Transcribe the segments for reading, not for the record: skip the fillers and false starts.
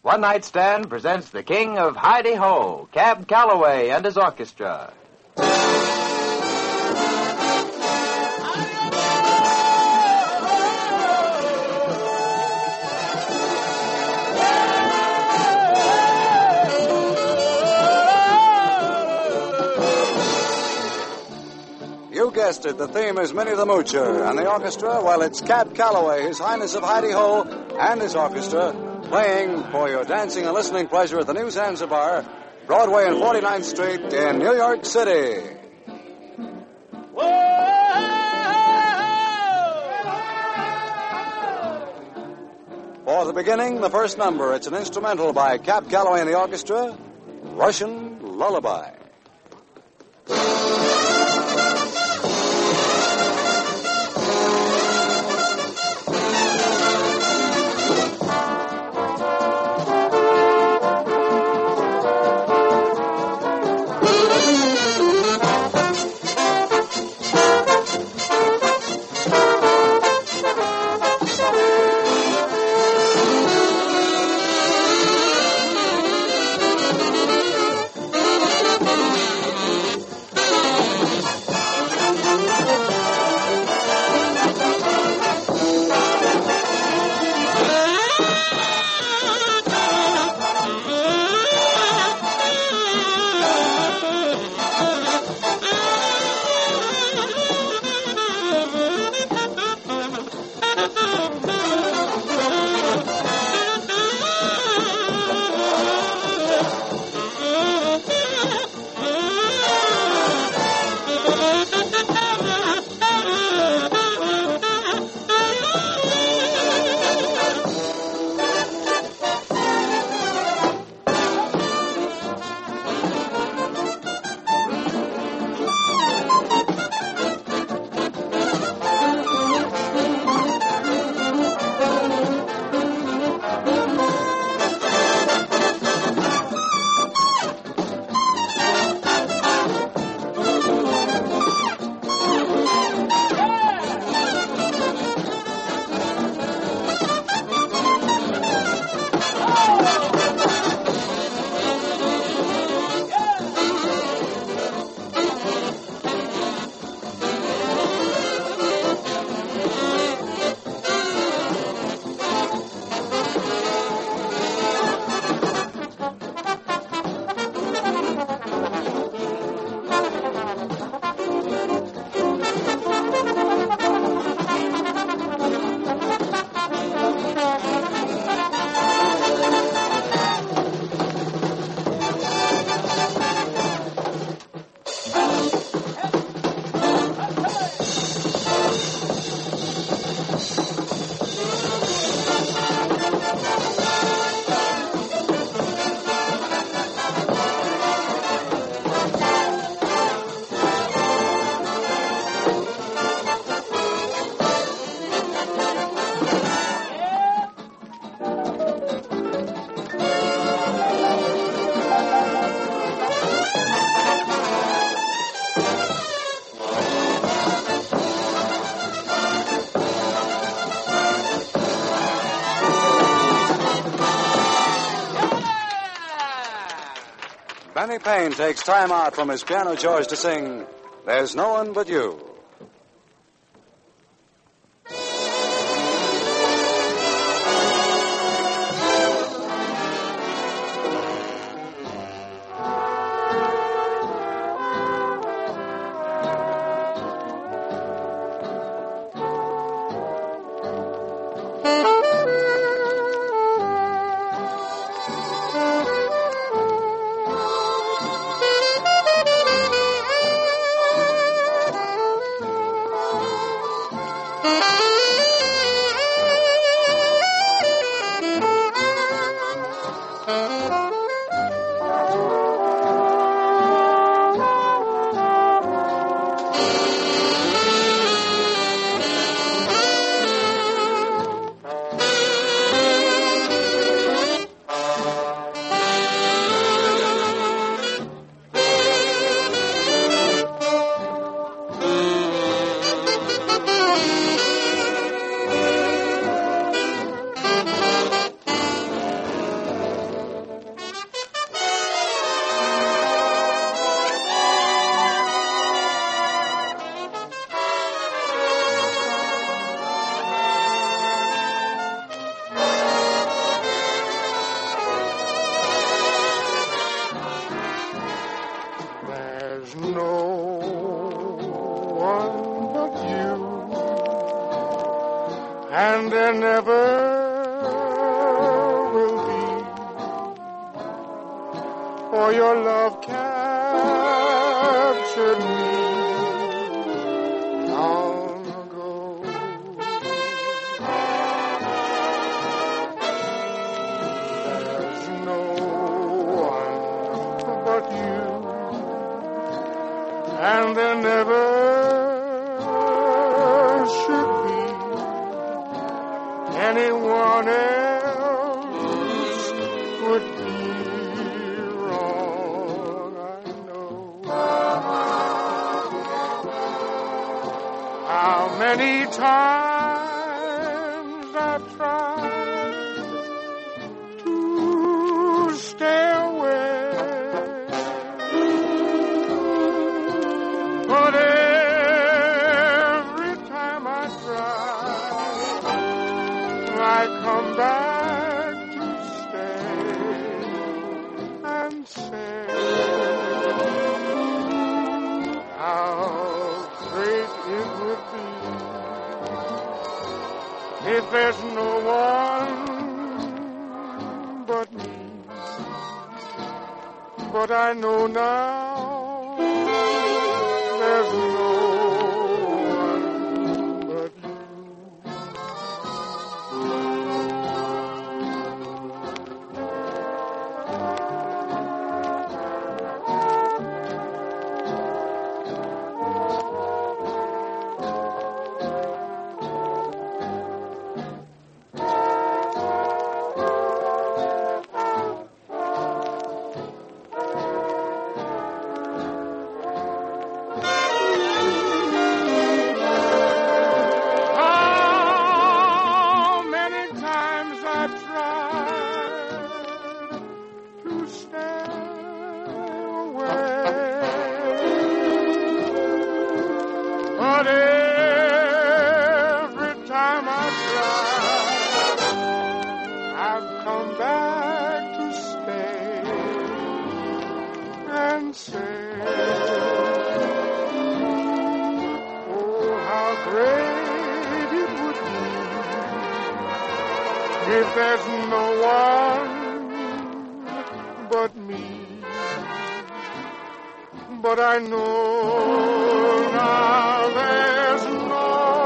One Night Stand presents the king of Hi-De-Ho, Cab Calloway and his orchestra. You guessed it, the theme is Minnie the Moocher, and the orchestra, well, it's Cab Calloway, His Highness of Hi-De-Ho, and his orchestra, playing for your dancing and listening pleasure at the New Zanzibar, Broadway and 49th Street in New York City. For the beginning, the first number, it's an instrumental by Cab Calloway and the orchestra, Russian Lullaby. Benny Payne takes time out from his piano chores to sing There's No One But You. and there never will be. For your love captured me long ago. There's no one but you, and there never should be anyone else would be wrong, I know. How many times I've tried to stay away, but every time I try, I come back to stay and say how great it would be if there's no one but me. But I know now there's no one but you. How many times I've tried to stay away, but every time I try, I've come back to stay and say, oh, how great it would be if there's no one but me. But I know now there's no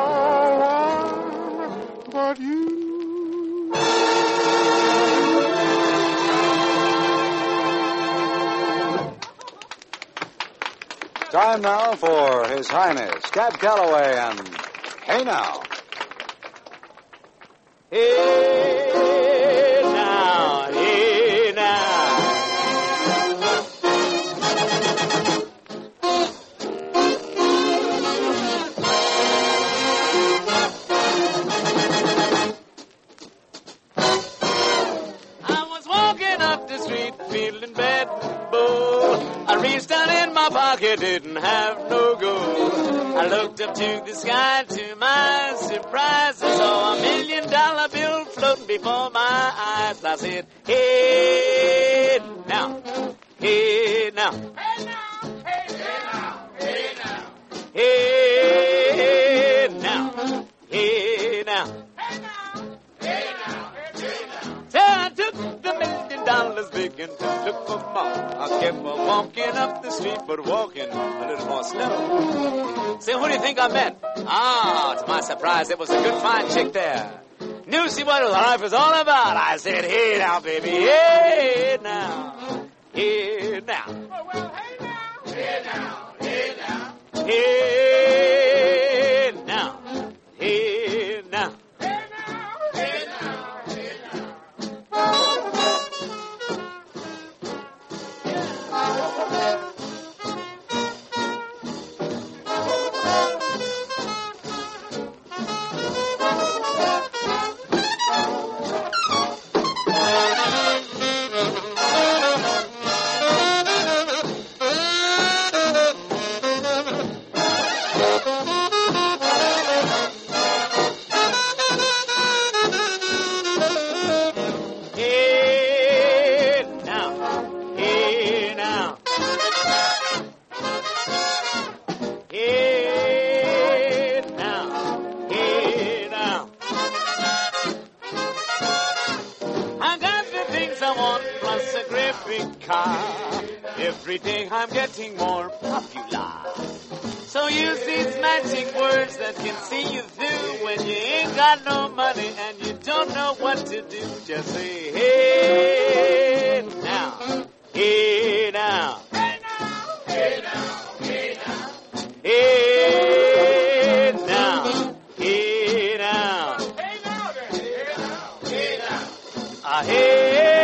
one but you. Time now for His Highness, Cab Calloway, and Hey Now. Hey now, hey now. I was walking up the street feeling bad, bold. I reached down in my pocket, didn't have no gold. I looked up to the sky, to my surprise, I saw $1 million bill floating before my eyes. I said, hey now, hey now, hey now, hey now, hey now, hey now, hey now, hey now, hey now, hey now. So I took the $1 million big and took them all. I kept on walking up the street, but walking a little more slow. Say, who do you think I met? Ah, to my surprise, there was a good fine chick there. Knew she what life was all about. I said, hey now, baby, hey now, hey now. Oh, well, hey now, hey now, hey now, hey now, hey now, hey now, hey now, hey now. car. Every day I'm getting more popular. So use these magic words that can see you through when you ain't got no money and you don't know what to do. Just say, hey now, hey now, hey now, hey now, hey now, hey now, hey now, hey now, hey now, hey.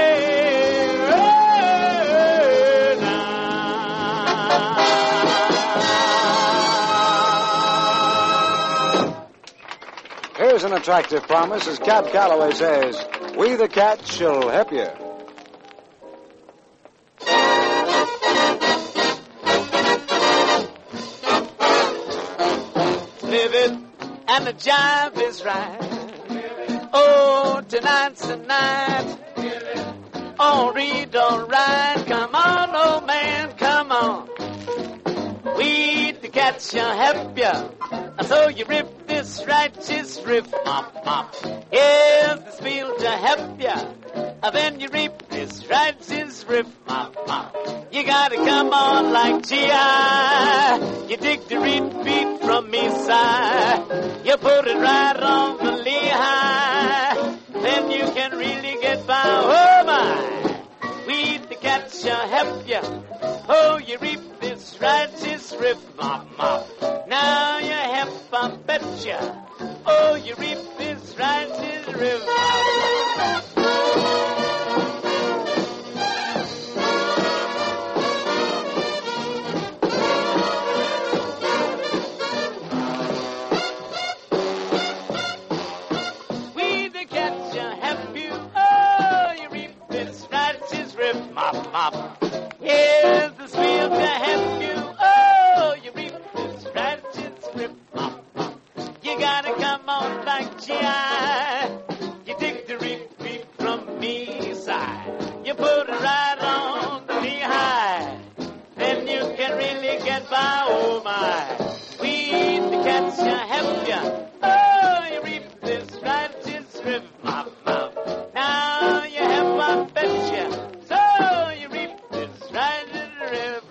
Here's an attractive promise as Cab Calloway says, "We the Cats shall help you." Live it and the jive is right. Oh, tonight's the night. Oh, read, all right. Come on, old man, come on. We the Cats shall help you. So you rip this righteous riff, mop, mop. Here's the spiel to help ya. Then you reap this righteous riff, mop, mop. You gotta come on like G.I. You dig the beat from me side. You put it right on the Lehigh. Then you can really get by. Oh my, we the Cats shall help ya. Oh, you reap this righteous riff, mop, mop. Now you help, I betcha. Oh, you reap this righteous riff. We the Cats shall help you. Oh, you reap this righteous riff, mop, mop. Here's the spiel to help you. Oh, you reap this righteous riff, mop, mop. You gotta come on like G.I. You dig the reap from me side. You put it right on the Lehigh. Then you can really get by. Oh my, we the Cats shall help ya. Oh, you reap this righteous riff, mop, mop. Now you help, I betcha. So you reap this righteous riff.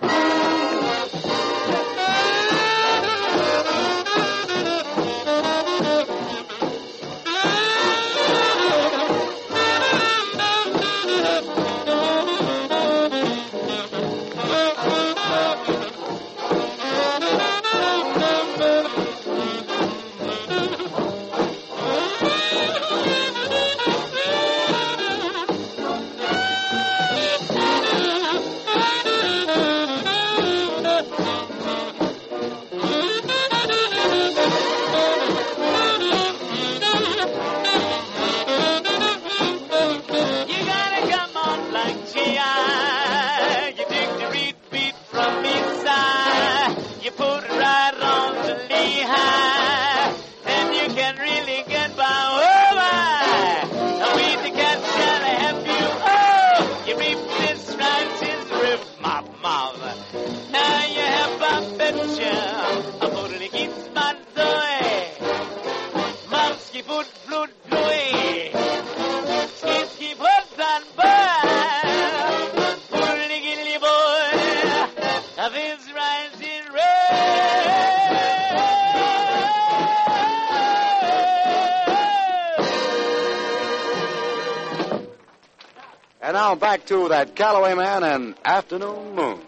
And now back to that Calloway Man and Afternoon Moon.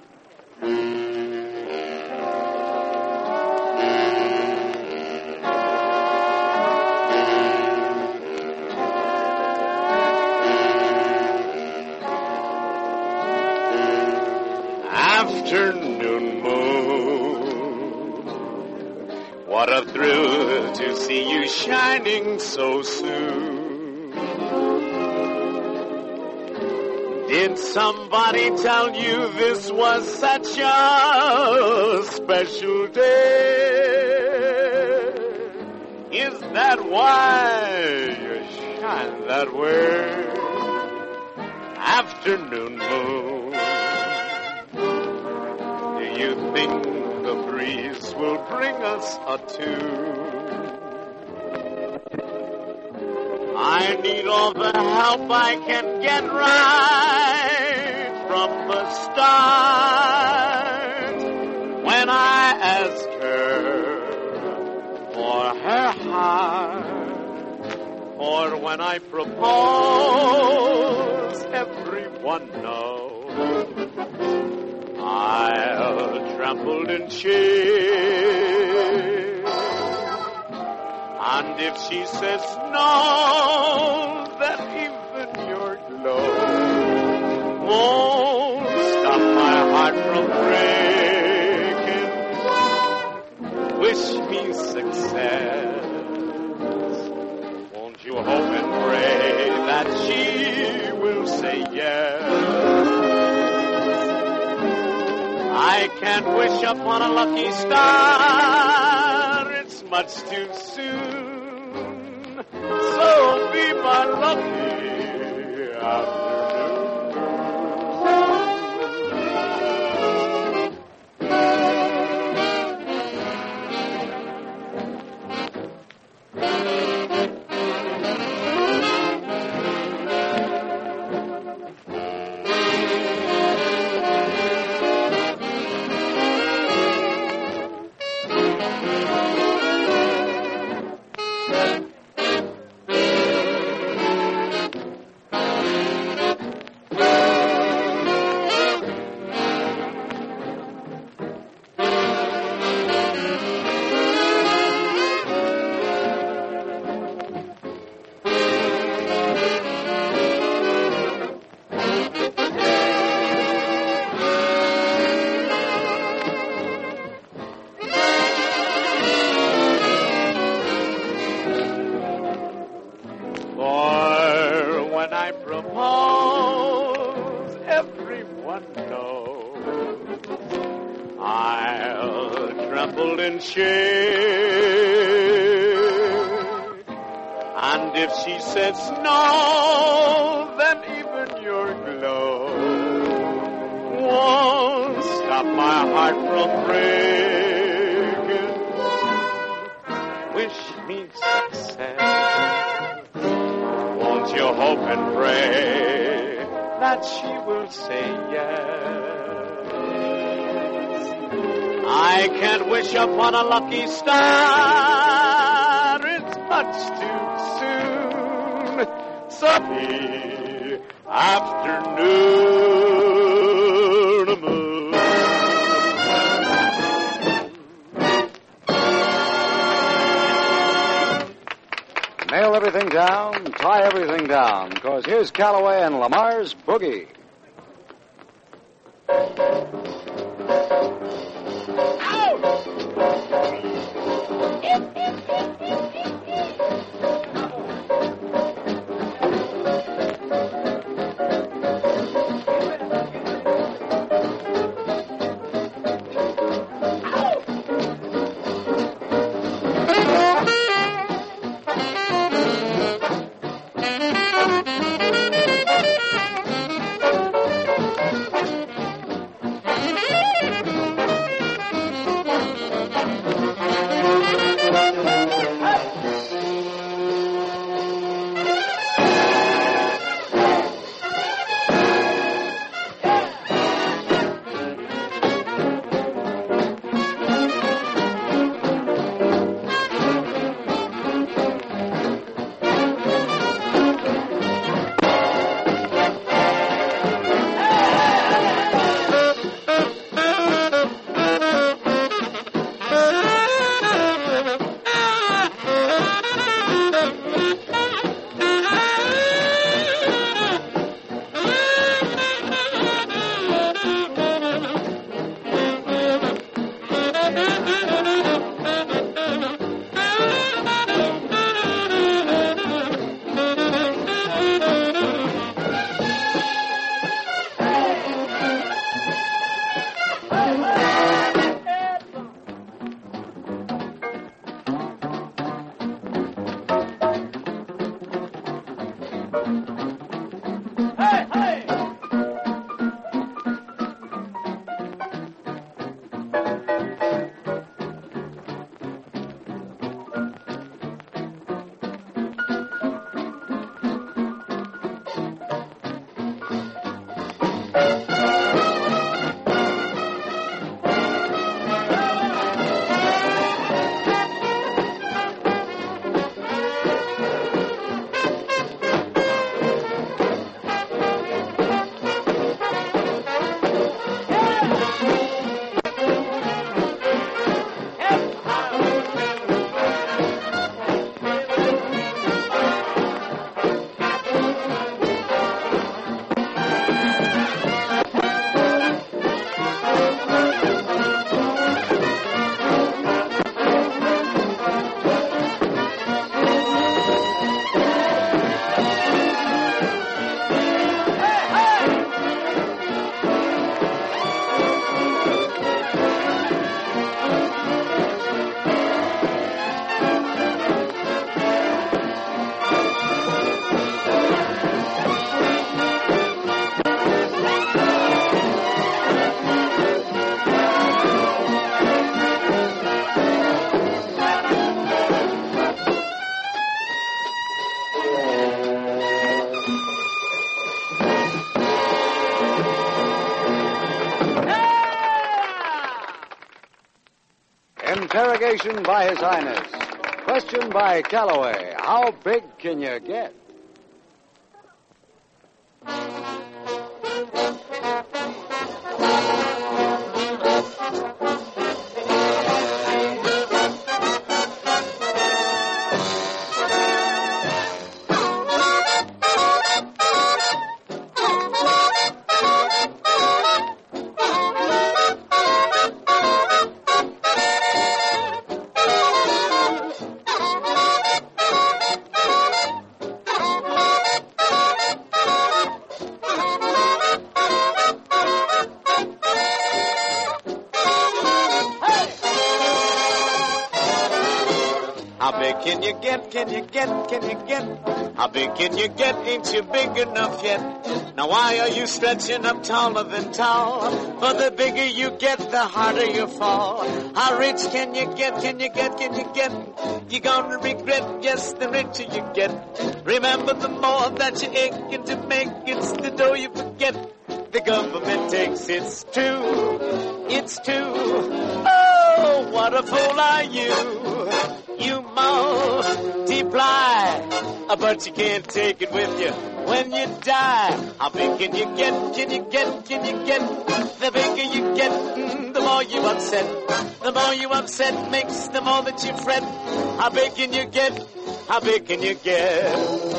Afternoon moon, what a thrill to see you shining so soon. Did somebody tell you this was such a special day? Is that why you shine that way? Afternoon moon, do you think the breeze will bring us a tune? I need all the help I can get right from from the start when I asked her for her heart. For when I propose, everyone knows I'll tremble in shame. And if she says no, then even your glow won't stop my heart from breaking. Wish me success. Won't you hope and pray that she will say yes? I can't wish upon a lucky star. It's much too soon. So be my lucky afternoon. And if she says no, then even your glow won't stop my heart from breaking. Wish me success. Won't you hope and pray that she will say yes? I can't wish upon a lucky star. It's much too soon. Sunny afternoon moon. Nail everything down, tie everything down, because here's Calloway and Lamar's Boogie. Interrogation by His Highness. Question by Calloway. How big can you get? How big can you get, can you get, can you get? How big can you get, ain't you big enough yet? Now why are you stretching up taller than tall? For the bigger you get, the harder you fall. How rich can you get, can you get, can you get? You're gonna regret, yes, the richer you get. Remember, the more that you're aching to make, it's the dough you forget. The government takes its two, it's two. Oh, what a fool are you? You multiply, but you can't take it with you when you die. How big can you get, can you get, can you get? The bigger you get, the more you upset. The more you upset makes the more that you fret. How big can you get, how big can you get?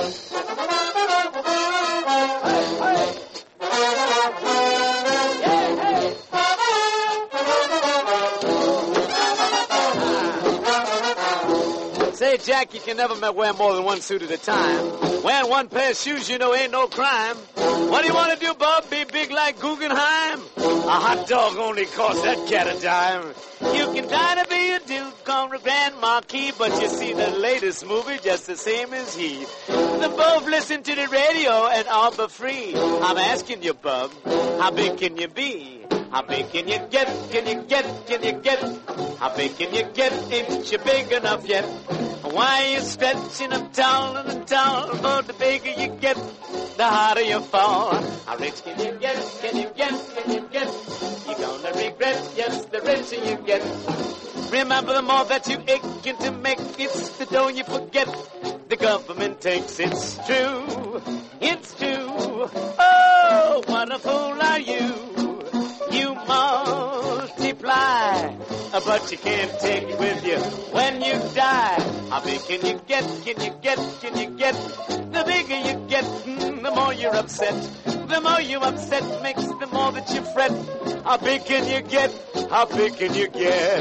Say, Jack, you can never wear more than one suit at a time. Wearing one pair of shoes, you know, ain't no crime. What do you want to do, Bob? Be big like Guggenheim? A hot dog only costs that cat a dime. You can try to be a duke on the Grand Marquis, but you see the latest movie just the same as he. The both listen to the radio and all but free. I'm asking you, Bub, how big can you be? How big can you get, can you get, can you get? How big can you get, ain't you big enough yet? Why are you stretching up taller and taller? For the bigger you get, the harder you fall. How rich can you get, can you get, can you get? You're gonna regret, yes, the richer you get. Remember, the more that you aching to make, it's the dough you forget. The government takes its true, it's true. Oh, what a fool are you? You multiply, but you can't take it with you when you die. How big can you get, can you get, can you get? The bigger you get, the more you're upset. The more you upset makes the more that you fret. How big can you get, how big can you get?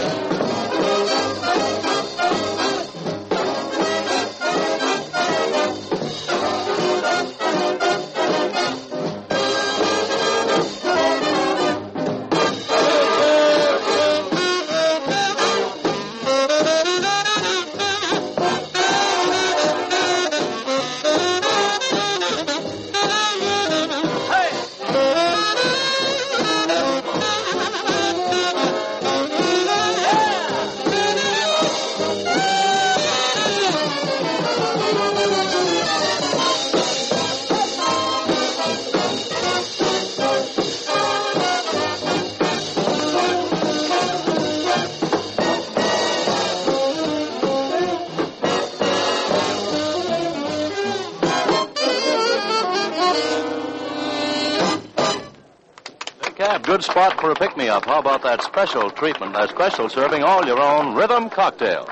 Good spot for a pick-me-up. How about that special treatment, that special serving, all your own rhythm cocktail?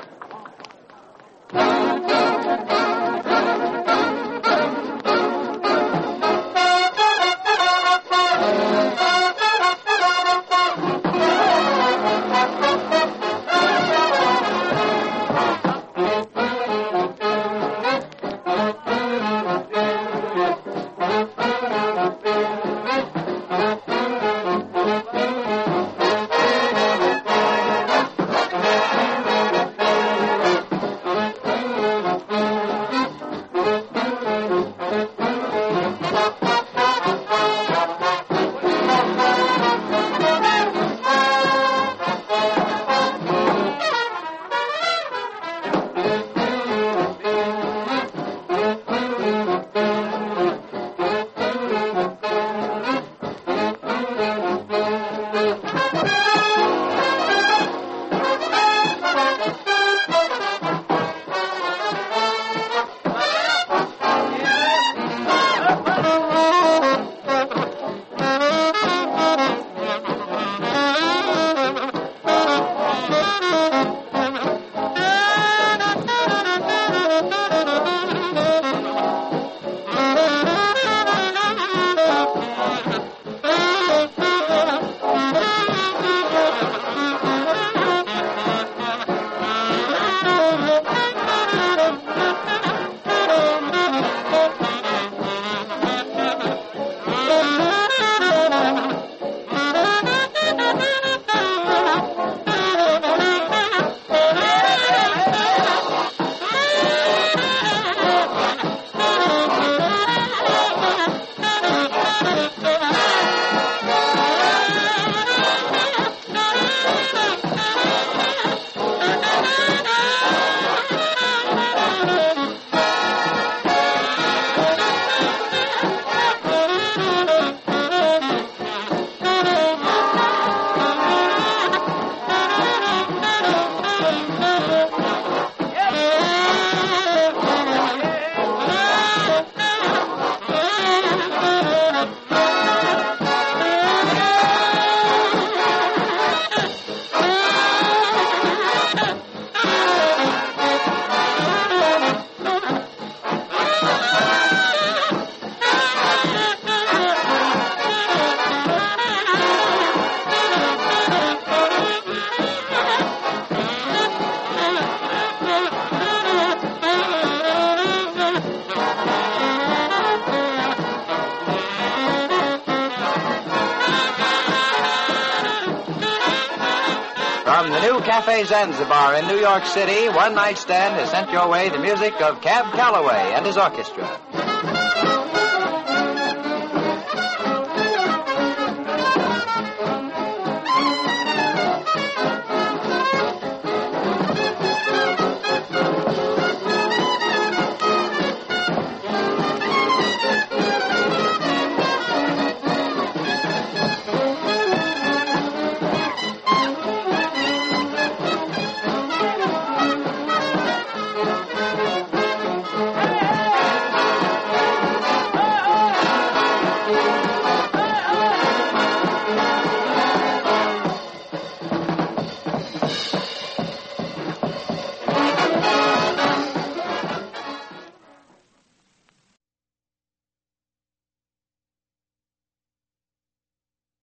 new Cafe Zanzibar in New York City, One Night Stand has sent your way the music of Cab Calloway and his orchestra.